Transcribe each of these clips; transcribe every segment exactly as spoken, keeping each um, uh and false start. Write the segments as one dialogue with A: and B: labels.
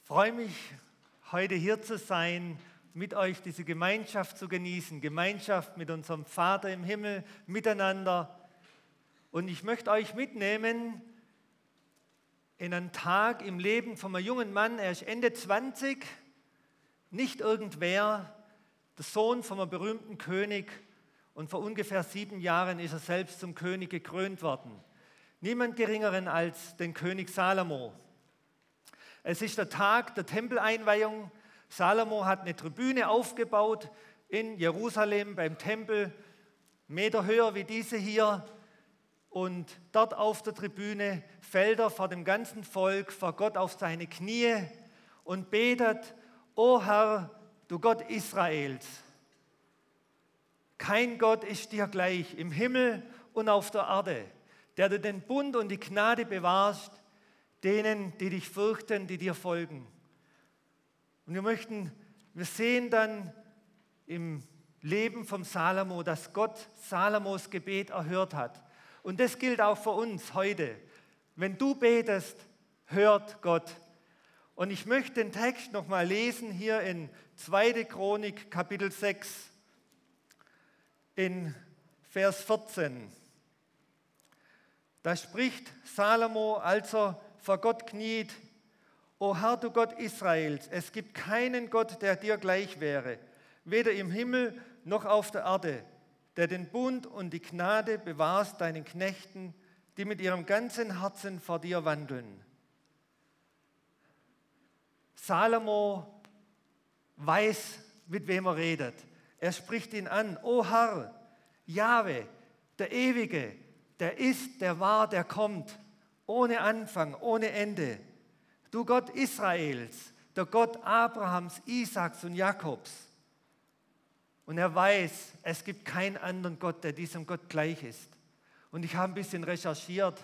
A: Ich freue mich, heute hier zu sein, mit euch diese Gemeinschaft zu genießen, Gemeinschaft mit unserem Vater im Himmel, miteinander. Und ich möchte euch mitnehmen in einen Tag im Leben von einem jungen Mann, er ist Ende zwanzig, nicht irgendwer, der Sohn von einem berühmten König, und vor ungefähr sieben Jahren ist er selbst zum König gekrönt worden. Niemand Geringeren als den König Salomo. Es ist der Tag der Tempeleinweihung. Salomo hat eine Tribüne aufgebaut in Jerusalem beim Tempel, Meter höher wie diese hier. Und dort auf der Tribüne fällt er vor dem ganzen Volk, vor Gott auf seine Knie und betet: O Herr, du Gott Israels, kein Gott ist dir gleich im Himmel und auf der Erde, der du den Bund und die Gnade bewahrst, denen, die dich fürchten, die dir folgen. Und wir möchten, wir sehen dann im Leben von Salomo, dass Gott Salomos Gebet erhört hat. Und das gilt auch für uns heute. Wenn du betest, hört Gott. Und ich möchte den Text nochmal lesen, hier in zweite Chronik, Kapitel sechs, in Vers vierzehn. Da spricht Salomo, als er vor Gott kniet: O Herr, du Gott Israels, es gibt keinen Gott, der dir gleich wäre, weder im Himmel noch auf der Erde, der den Bund und die Gnade bewahrst deinen Knechten, die mit ihrem ganzen Herzen vor dir wandeln. Salomo weiß, mit wem er redet. Er spricht ihn an: O Herr, Jahwe, der Ewige, der ist, der war, der kommt, ohne Anfang, ohne Ende. Du Gott Israels, der Gott Abrahams, Isaaks und Jakobs. Und er weiß, es gibt keinen anderen Gott, der diesem Gott gleich ist. Und ich habe ein bisschen recherchiert.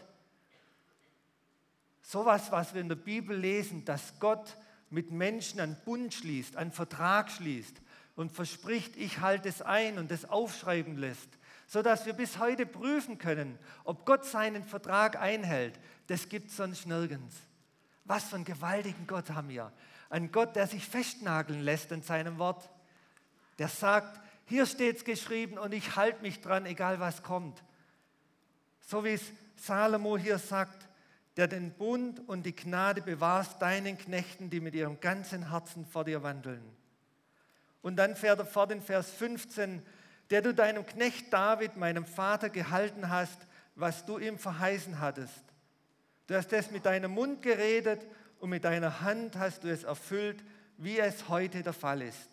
A: Sowas, was wir in der Bibel lesen, dass Gott mit Menschen einen Bund schließt, einen Vertrag schließt und verspricht, ich halte es ein und das aufschreiben lässt, sodass wir bis heute prüfen können, ob Gott seinen Vertrag einhält. Das gibt es sonst nirgends. Was für einen gewaltigen Gott haben wir. Ein Gott, der sich festnageln lässt in seinem Wort. Der sagt, hier steht es geschrieben und ich halte mich dran, egal was kommt. So wie es Salomo hier sagt, der den Bund und die Gnade bewahrst deinen Knechten, die mit ihrem ganzen Herzen vor dir wandeln. Und dann fährt er fort in Vers fünfzehn, der du deinem Knecht David, meinem Vater, gehalten hast, was du ihm verheißen hattest. Du hast es mit deinem Mund geredet und mit deiner Hand hast du es erfüllt, wie es heute der Fall ist.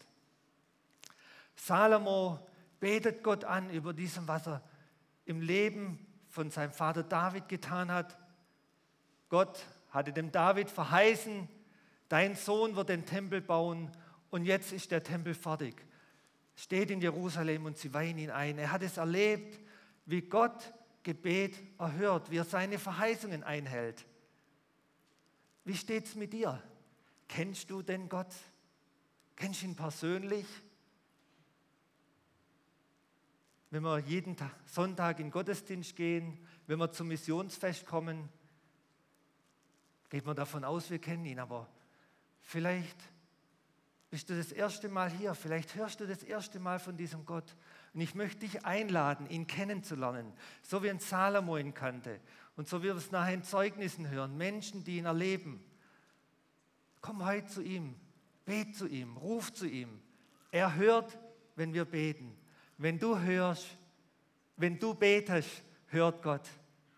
A: Salomo betet Gott an über diesem, was er im Leben von seinem Vater David getan hat. Gott hatte dem David verheißen, dein Sohn wird den Tempel bauen und jetzt ist der Tempel fertig. Steht in Jerusalem und sie weihen ihn ein. Er hat es erlebt, wie Gott Gebet erhört, wie er seine Verheißungen einhält. Wie steht es mit dir? Kennst du den Gott? Kennst du ihn persönlich? Wenn wir jeden Tag, Sonntag in den Gottesdienst gehen, wenn wir zum Missionsfest kommen, geht man davon aus, wir kennen ihn, aber vielleicht bist du das erste Mal hier, vielleicht hörst du das erste Mal von diesem Gott. Und ich möchte dich einladen, ihn kennenzulernen, so wie ein Salomo ihn kannte und so wie wir es nachher in Zeugnissen hören, Menschen, die ihn erleben. Komm heute zu ihm, bet zu ihm, ruf zu ihm. Er hört, wenn wir beten. Wenn du hörst, wenn du betest, hört Gott.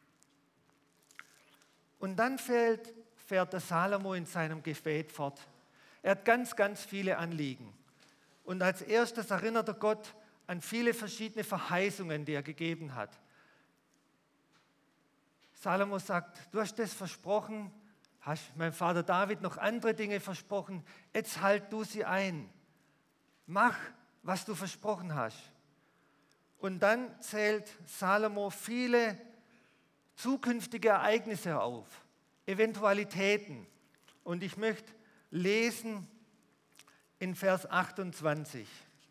A: Und dann fährt, fährt der Salomo in seinem Gebet fort. Er hat ganz, ganz viele Anliegen. Und als erstes erinnert er Gott an viele verschiedene Verheißungen, die er gegeben hat. Salomo sagt, du hast das versprochen, hast meinem Vater David noch andere Dinge versprochen, jetzt halt du sie ein. Mach, was du versprochen hast. Und dann zählt Salomo viele zukünftige Ereignisse auf, Eventualitäten. Und ich möchte lesen in Vers achtundzwanzig.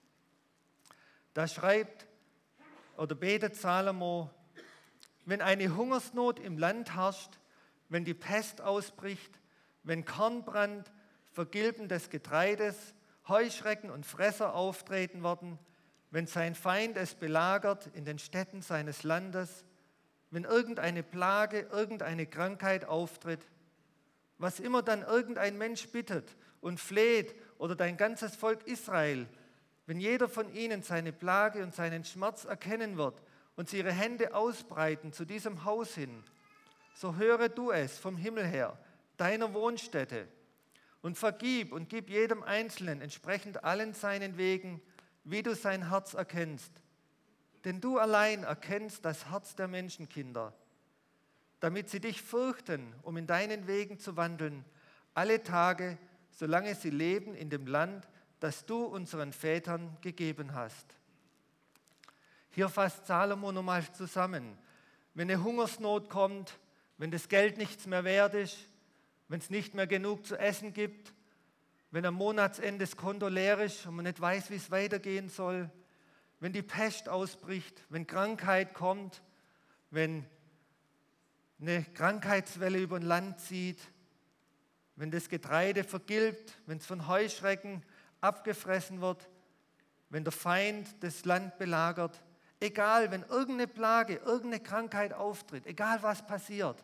A: Da schreibt oder betet Salomo: Wenn eine Hungersnot im Land herrscht, wenn die Pest ausbricht, wenn Kornbrand, Vergilben des Getreides, Heuschrecken und Fresser auftreten werden, wenn sein Feind es belagert in den Städten seines Landes, wenn irgendeine Plage, irgendeine Krankheit auftritt, was immer dann irgendein Mensch bittet und fleht oder dein ganzes Volk Israel, wenn jeder von ihnen seine Plage und seinen Schmerz erkennen wird und sie ihre Hände ausbreiten zu diesem Haus hin, so höre du es vom Himmel her, deiner Wohnstätte, und vergib und gib jedem Einzelnen entsprechend allen seinen Wegen, wie du sein Herz erkennst. Denn du allein erkennst das Herz der Menschenkinder, damit sie dich fürchten, um in deinen Wegen zu wandeln, alle Tage, solange sie leben in dem Land, das du unseren Vätern gegeben hast. Hier fasst Salomo nochmal zusammen. Wenn eine Hungersnot kommt, wenn das Geld nichts mehr wert ist, wenn es nicht mehr genug zu essen gibt, wenn am Monatsende das Konto leer ist und man nicht weiß, wie es weitergehen soll, wenn die Pest ausbricht, wenn Krankheit kommt, wenn eine Krankheitswelle über ein Land zieht, wenn das Getreide vergilbt, wenn es von Heuschrecken abgefressen wird, wenn der Feind das Land belagert, egal, wenn irgendeine Plage, irgendeine Krankheit auftritt, egal was passiert.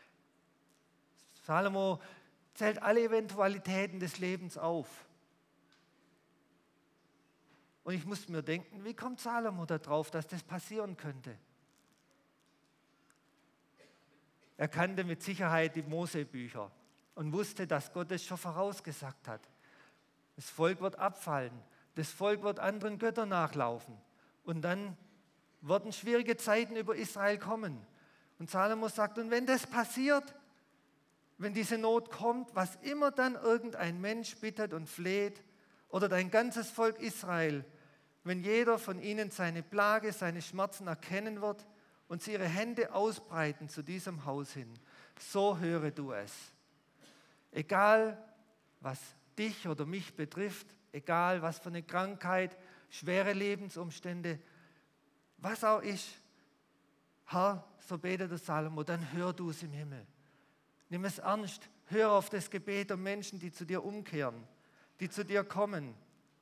A: Salomo zählt alle Eventualitäten des Lebens auf. Und ich muss mir denken, wie kommt Salomo darauf, dass das passieren könnte? Er kannte mit Sicherheit die Mosebücher und wusste, dass Gott es schon vorausgesagt hat. Das Volk wird abfallen, das Volk wird anderen Göttern nachlaufen und dann werden schwierige Zeiten über Israel kommen. Und Salomo sagt, und wenn das passiert, wenn diese Not kommt, was immer dann irgendein Mensch bittet und fleht oder dein ganzes Volk Israel, wenn jeder von ihnen seine Plage, seine Schmerzen erkennen wird und sie ihre Hände ausbreiten zu diesem Haus hin, so höre du es. Egal, was dich oder mich betrifft, egal, was für eine Krankheit, schwere Lebensumstände, was auch ist, Herr, so betet der Salomo, dann hör du es im Himmel. Nimm es ernst, hör auf das Gebet der Menschen, die zu dir umkehren, die zu dir kommen.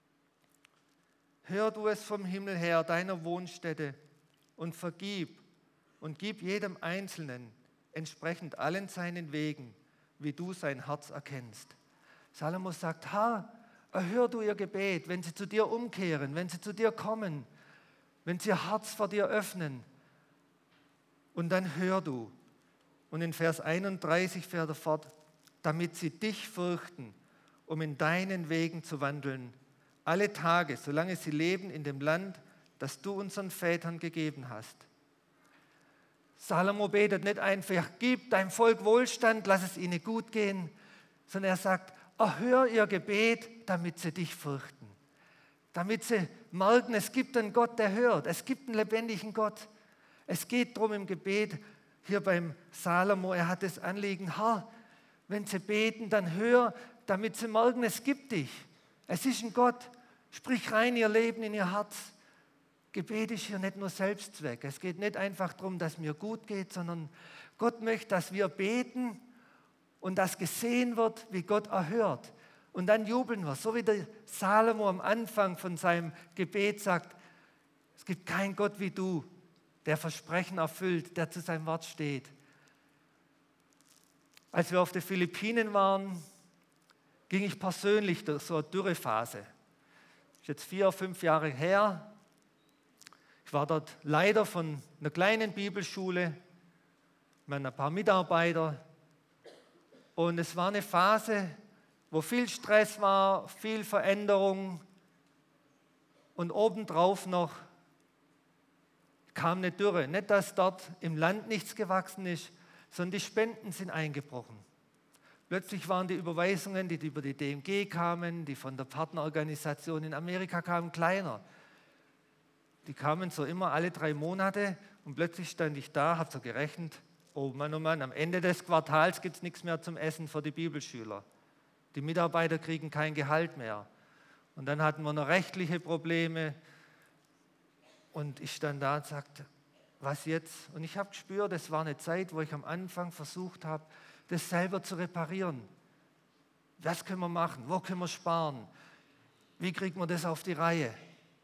A: Hör du es vom Himmel her, deiner Wohnstätte, und vergib und gib jedem Einzelnen entsprechend allen seinen Wegen, wie du sein Herz erkennst. Salomo sagt, Herr, erhör du ihr Gebet, wenn sie zu dir umkehren, wenn sie zu dir kommen, wenn sie ihr Herz vor dir öffnen. Und dann hör du. Und in Vers einunddreißig fährt er fort, damit sie dich fürchten, um in deinen Wegen zu wandeln, alle Tage, solange sie leben in dem Land, das du unseren Vätern gegeben hast. Salomo betet nicht einfach, gib deinem Volk Wohlstand, lass es ihnen gut gehen, sondern er sagt, erhör ihr Gebet, damit sie dich fürchten. Damit sie merken, es gibt einen Gott, der hört, es gibt einen lebendigen Gott. Es geht darum im Gebet, hier beim Salomo, er hat das Anliegen, Herr, wenn sie beten, dann hör, damit sie merken, es gibt dich. Es ist ein Gott. Sprich rein ihr Leben in ihr Herz. Gebet ist hier nicht nur Selbstzweck. Es geht nicht einfach darum, dass mir gut geht, sondern Gott möchte, dass wir beten und dass gesehen wird, wie Gott erhört. Und dann jubeln wir, so wie der Salomo am Anfang von seinem Gebet sagt, es gibt keinen Gott wie du, der Versprechen erfüllt, der zu seinem Wort steht. Als wir auf den Philippinen waren, ging ich persönlich durch so eine Dürrephase. Das ist jetzt vier, fünf Jahre her. Ich war dort Leiter von einer kleinen Bibelschule, mit ein paar Mitarbeitern. Und es war eine Phase, wo viel Stress war, viel Veränderung und obendrauf noch kam eine Dürre. Nicht, dass dort im Land nichts gewachsen ist, sondern die Spenden sind eingebrochen. Plötzlich waren die Überweisungen, die über die D M G kamen, die von der Partnerorganisation in Amerika kamen, kleiner. Die kamen so immer alle drei Monate und plötzlich stand ich da, habe so gerechnet, oh Mann, oh Mann, am Ende des Quartals gibt es nichts mehr zum Essen für die Bibelschüler. Die Mitarbeiter kriegen kein Gehalt mehr. Und dann hatten wir noch rechtliche Probleme. Und ich stand da und sagte, was jetzt? Und ich habe gespürt, das war eine Zeit, wo ich am Anfang versucht habe, das selber zu reparieren. Was können wir machen? Wo können wir sparen? Wie kriegt man das auf die Reihe?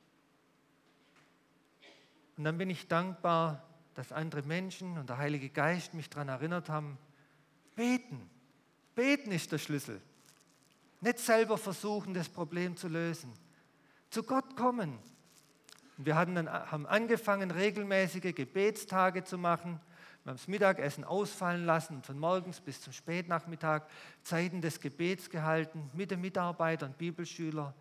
A: Und dann bin ich dankbar, dass andere Menschen und der Heilige Geist mich daran erinnert haben, beten. Beten ist der Schlüssel. Nicht selber versuchen, das Problem zu lösen. Zu Gott kommen. Und wir hatten dann, haben angefangen, regelmäßige Gebetstage zu machen. Wir haben das Mittagessen ausfallen lassen und von morgens bis zum Spätnachmittag Zeiten des Gebets gehalten mit den Mitarbeitern, Bibelschülern.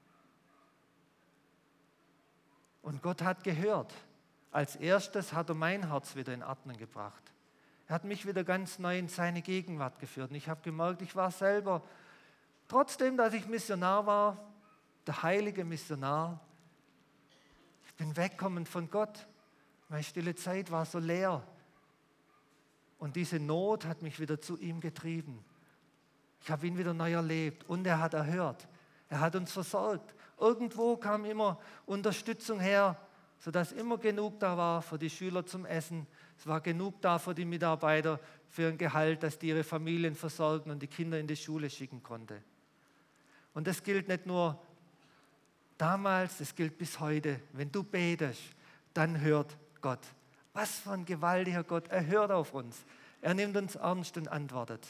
A: Und Gott hat gehört. Als erstes hat er mein Herz wieder in Ordnung gebracht. Er hat mich wieder ganz neu in seine Gegenwart geführt. Und ich habe gemerkt, ich war selber, trotzdem, dass ich Missionar war, der heilige Missionar, ich bin weggekommen von Gott. Meine stille Zeit war so leer. Und diese Not hat mich wieder zu ihm getrieben. Ich habe ihn wieder neu erlebt und er hat erhört. Er hat uns versorgt. Irgendwo kam immer Unterstützung her, sodass immer genug da war für die Schüler zum Essen. Es war genug da für die Mitarbeiter, für ein Gehalt, dass die ihre Familien versorgen und die Kinder in die Schule schicken konnte. Und das gilt nicht nur damals, das gilt bis heute. Wenn du betest, dann hört Gott. Was für ein gewaltiger Gott. Er hört auf uns. Er nimmt uns ernst und antwortet.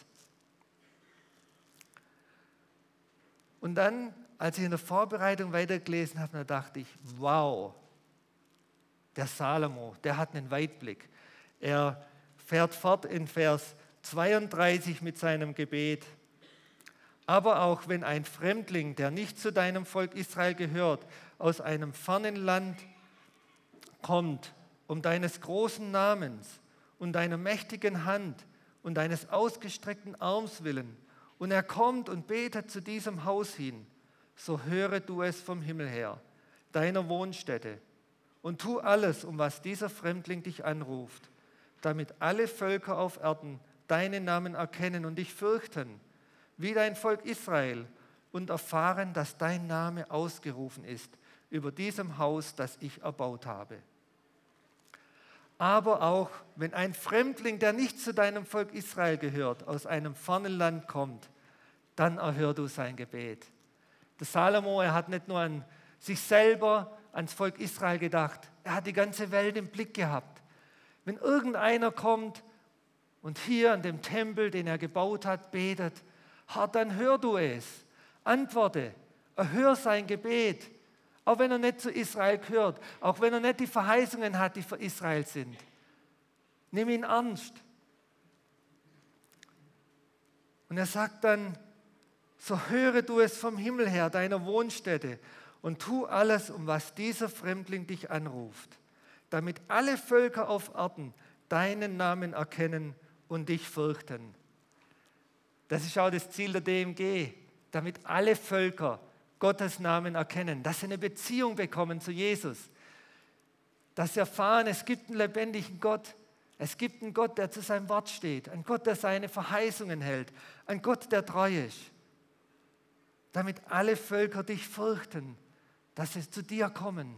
A: Und dann, als ich in der Vorbereitung weitergelesen habe, da dachte ich, wow, der Salomo, der hat einen Weitblick. Er fährt fort in Vers zweiunddreißig mit seinem Gebet. Aber auch wenn ein Fremdling, der nicht zu deinem Volk Israel gehört, aus einem fernen Land kommt, um deines großen Namens und deiner mächtigen Hand und deines ausgestreckten Arms willen, und er kommt und betet zu diesem Haus hin, so höre du es vom Himmel her, deiner Wohnstätte, und tu alles, um was dieser Fremdling dich anruft, damit alle Völker auf Erden deinen Namen erkennen und dich fürchten, wie dein Volk Israel, und erfahren, dass dein Name ausgerufen ist über diesem Haus, das ich erbaut habe. Aber auch wenn ein Fremdling, der nicht zu deinem Volk Israel gehört, aus einem fernen Land kommt, dann erhör du sein Gebet. Der Salomo, er hat nicht nur an sich selber, ans Volk Israel gedacht, er hat die ganze Welt im Blick gehabt. Wenn irgendeiner kommt und hier an dem Tempel, den er gebaut hat, betet, Herr, dann hör du es, antworte, erhör sein Gebet. Auch wenn er nicht zu Israel gehört, auch wenn er nicht die Verheißungen hat, die für Israel sind. Nimm ihn ernst. Und er sagt dann, so höre du es vom Himmel her, deiner Wohnstätte, und tu alles, um was dieser Fremdling dich anruft, damit alle Völker auf Erden deinen Namen erkennen und dich fürchten. Das ist auch das Ziel der D M G, damit alle Völker Gottes Namen erkennen, dass sie eine Beziehung bekommen zu Jesus, dass sie erfahren, es gibt einen lebendigen Gott, es gibt einen Gott, der zu seinem Wort steht, einen Gott, der seine Verheißungen hält, einen Gott, der treu ist, damit alle Völker dich fürchten, dass sie zu dir kommen.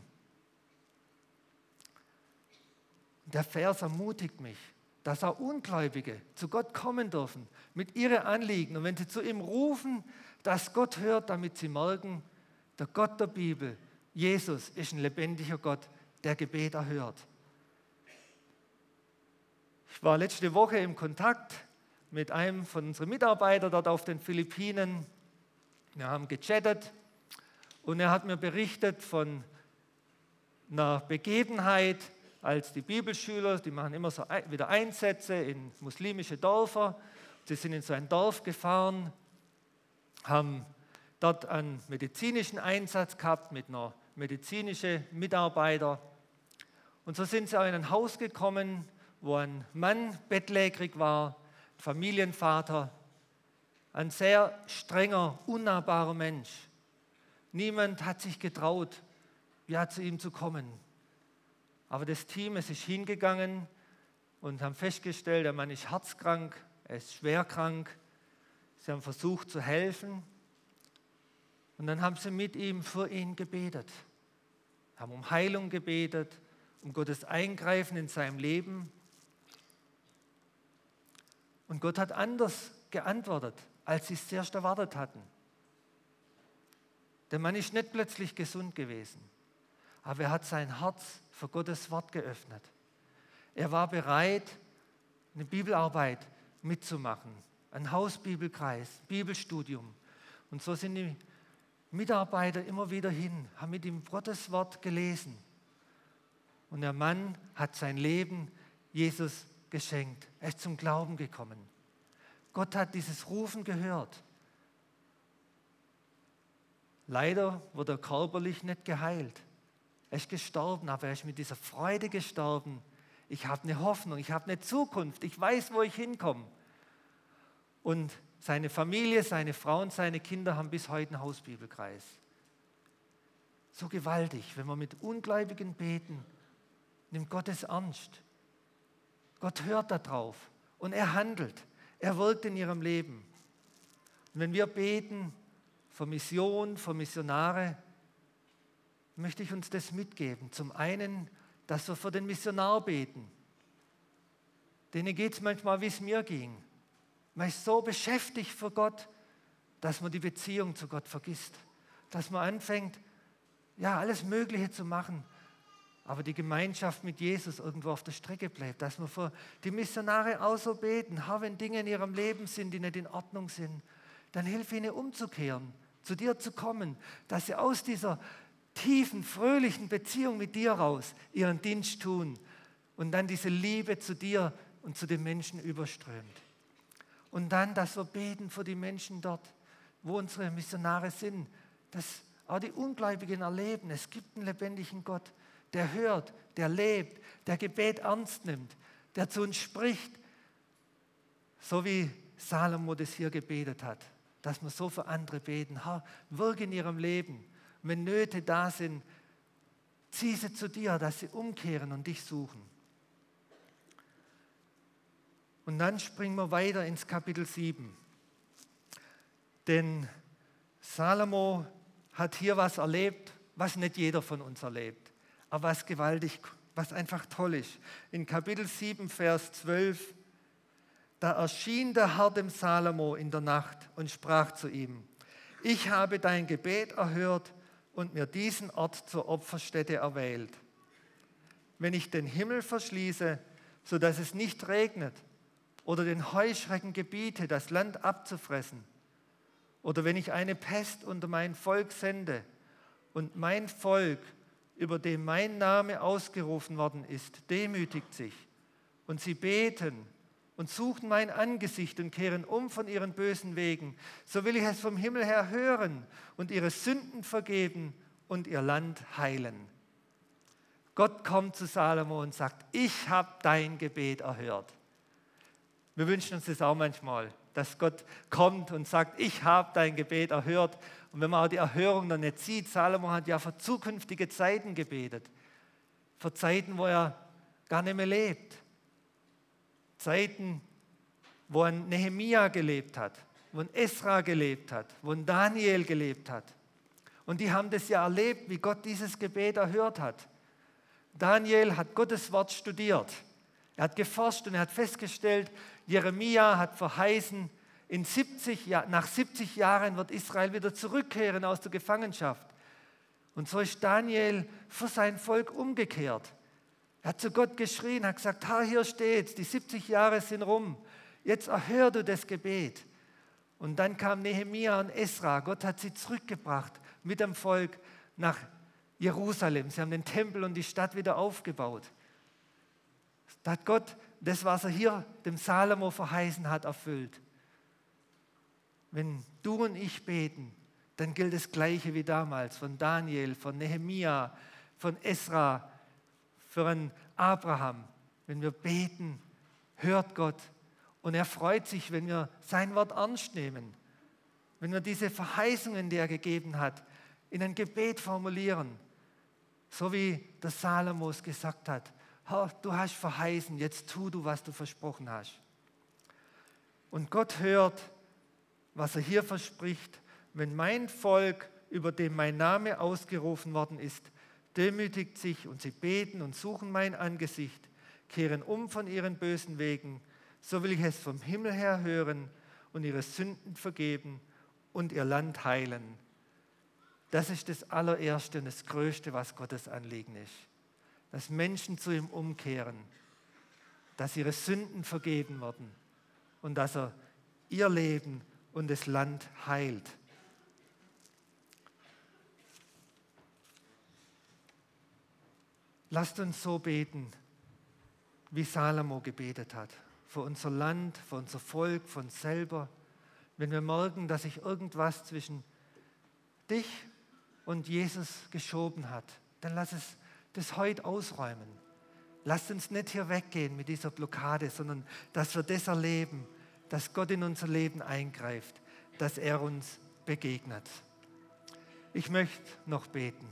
A: Der Vers ermutigt mich, dass auch Ungläubige zu Gott kommen dürfen, mit ihren Anliegen. Und wenn sie zu ihm rufen, dass Gott hört, damit sie merken, der Gott der Bibel, Jesus, ist ein lebendiger Gott, der Gebet erhört. Ich war letzte Woche im Kontakt mit einem von unseren Mitarbeitern dort auf den Philippinen. Wir haben gechattet und er hat mir berichtet von einer Begebenheit, als die Bibelschüler, die machen immer so wieder Einsätze in muslimische Dörfer. Sie sind in so ein Dorf gefahren, haben dort einen medizinischen Einsatz gehabt mit einer medizinischen Mitarbeiter. Und so sind sie auch in ein Haus gekommen, wo ein Mann bettlägerig war, ein Familienvater, ein sehr strenger, unnahbarer Mensch. Niemand hat sich getraut, ja, zu ihm zu kommen. Aber das Team, es ist hingegangen und haben festgestellt, der Mann ist herzkrank, er ist schwer krank. Sie haben versucht zu helfen und dann haben sie mit ihm für ihn gebetet, haben um Heilung gebetet, um Gottes Eingreifen in seinem Leben. Und Gott hat anders geantwortet. als sie es zuerst erwartet hatten. Der Mann ist nicht plötzlich gesund gewesen, aber er hat sein Herz für Gottes Wort geöffnet. Er war bereit, eine Bibelarbeit mitzumachen, ein Hausbibelkreis, Bibelstudium. Und so sind die Mitarbeiter immer wieder hin, haben mit ihm Gottes Wort gelesen. Und der Mann hat sein Leben Jesus geschenkt. Er ist zum Glauben gekommen. Gott hat dieses Rufen gehört. Leider wurde er körperlich nicht geheilt. Er ist gestorben, aber er ist mit dieser Freude gestorben. Ich habe eine Hoffnung, ich habe eine Zukunft, ich weiß, wo ich hinkomme. Und seine Familie, seine Frau und seine Kinder haben bis heute einen Hausbibelkreis. So gewaltig, wenn wir mit Ungläubigen beten, nimmt Gott es ernst. Gott hört darauf und er handelt, er wirkt in ihrem Leben. Und wenn wir beten für Mission, für Missionare, möchte ich uns das mitgeben. Zum einen, dass wir für den Missionar beten. Denen geht es manchmal, wie es mir ging. Man ist so beschäftigt für Gott, dass man die Beziehung zu Gott vergisst. Dass man anfängt, ja, alles Mögliche zu machen, aber die Gemeinschaft mit Jesus irgendwo auf der Strecke bleibt. Dass wir für die Missionare auch so beten. Herr, wenn Dinge in ihrem Leben sind, die nicht in Ordnung sind, dann hilf ihnen umzukehren, zu dir zu kommen, dass sie aus dieser tiefen, fröhlichen Beziehung mit dir raus ihren Dienst tun und dann diese Liebe zu dir und zu den Menschen überströmt. Und dann, dass wir beten für die Menschen dort, wo unsere Missionare sind, dass auch die Ungläubigen erleben, es gibt einen lebendigen Gott, der hört, der lebt, der Gebet ernst nimmt, der zu uns spricht, so wie Salomo das hier gebetet hat, dass wir so für andere beten. Herr, wirke in ihrem Leben. Wenn Nöte da sind, zieh sie zu dir, dass sie umkehren und dich suchen. Und dann springen wir weiter ins Kapitel sieben. Denn Salomo hat hier was erlebt, was nicht jeder von uns erlebt, aber was gewaltig, was einfach toll ist. In Kapitel sieben, Vers zwölf, da erschien der Herr dem Salomo in der Nacht und sprach zu ihm: Ich habe dein Gebet erhört und mir diesen Ort zur Opferstätte erwählt. Wenn ich den Himmel verschließe, sodass es nicht regnet, oder den Heuschrecken gebiete, das Land abzufressen, oder wenn ich eine Pest unter mein Volk sende und mein Volk, über dem mein Name ausgerufen worden ist, demütigt sich und sie beten und suchen mein Angesicht und kehren um von ihren bösen Wegen, so will ich es vom Himmel her hören und ihre Sünden vergeben und ihr Land heilen. Gott kommt zu Salomo und sagt: Ich habe dein Gebet erhört. Wir wünschen uns das auch manchmal, dass Gott kommt und sagt: Ich habe dein Gebet erhört. Und wenn man auch die Erhörung dann nicht sieht, Salomo hat ja für zukünftige Zeiten gebetet, für Zeiten, wo er gar nicht mehr lebt. Zeiten, wo ein Nehemia gelebt hat, wo ein Esra gelebt hat, wo ein Daniel gelebt hat. Und die haben das ja erlebt, wie Gott dieses Gebet erhört hat. Daniel hat Gottes Wort studiert. Er hat geforscht und er hat festgestellt, Jeremia hat verheißen, in siebzig, nach siebzig Jahren wird Israel wieder zurückkehren aus der Gefangenschaft. Und so ist Daniel für sein Volk umgekehrt. Er hat zu Gott geschrien, hat gesagt: Herr, hier steht's, die siebzig Jahre sind rum, jetzt erhör du das Gebet. Und dann kam Nehemia und Esra, Gott hat sie zurückgebracht mit dem Volk nach Jerusalem. Sie haben den Tempel und die Stadt wieder aufgebaut. Da hat Gott das, was er hier dem Salomo verheißen hat, erfüllt. Wenn du und ich beten, dann gilt das Gleiche wie damals von Daniel, von Nehemia, von Esra, für einen Abraham. Wenn wir beten, hört Gott und er freut sich, wenn wir sein Wort ernst nehmen. Wenn wir diese Verheißungen, die er gegeben hat, in ein Gebet formulieren, so wie der Salomo es gesagt hat: Herr, du hast verheißen, jetzt tu du, was du versprochen hast. Und Gott hört, was er hier verspricht: Wenn mein Volk, über dem mein Name ausgerufen worden ist, demütigt sich und sie beten und suchen mein Angesicht, kehren um von ihren bösen Wegen, so will ich es vom Himmel her hören und ihre Sünden vergeben und ihr Land heilen. Das ist das allererste und das Größte, was Gottes Anliegen ist. Dass Menschen zu ihm umkehren, dass ihre Sünden vergeben werden und dass er ihr Leben und das Land heilt. Lasst uns so beten, wie Salomo gebetet hat. Für unser Land, für unser Volk, für uns selber. Wenn wir merken, dass sich irgendwas zwischen dich und Jesus geschoben hat, dann lass es das heute ausräumen. Lasst uns nicht hier weggehen mit dieser Blockade, sondern dass wir das erleben, dass Gott in unser Leben eingreift, dass er uns begegnet. Ich möchte noch beten.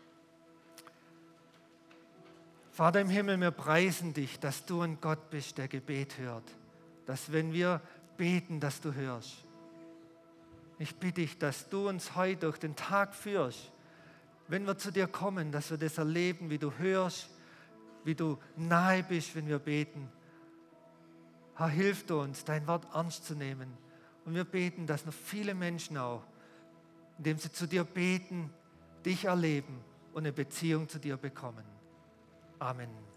A: Vater im Himmel, wir preisen dich, dass du ein Gott bist, der Gebet hört. Dass wenn wir beten, dass du hörst. Ich bitte dich, dass du uns heute durch den Tag führst, wenn wir zu dir kommen, dass wir das erleben, wie du hörst, wie du nahe bist, wenn wir beten. Herr, hilf du uns, dein Wort ernst zu nehmen. Und wir beten, dass noch viele Menschen auch, indem sie zu dir beten, dich erleben und eine Beziehung zu dir bekommen. Amen.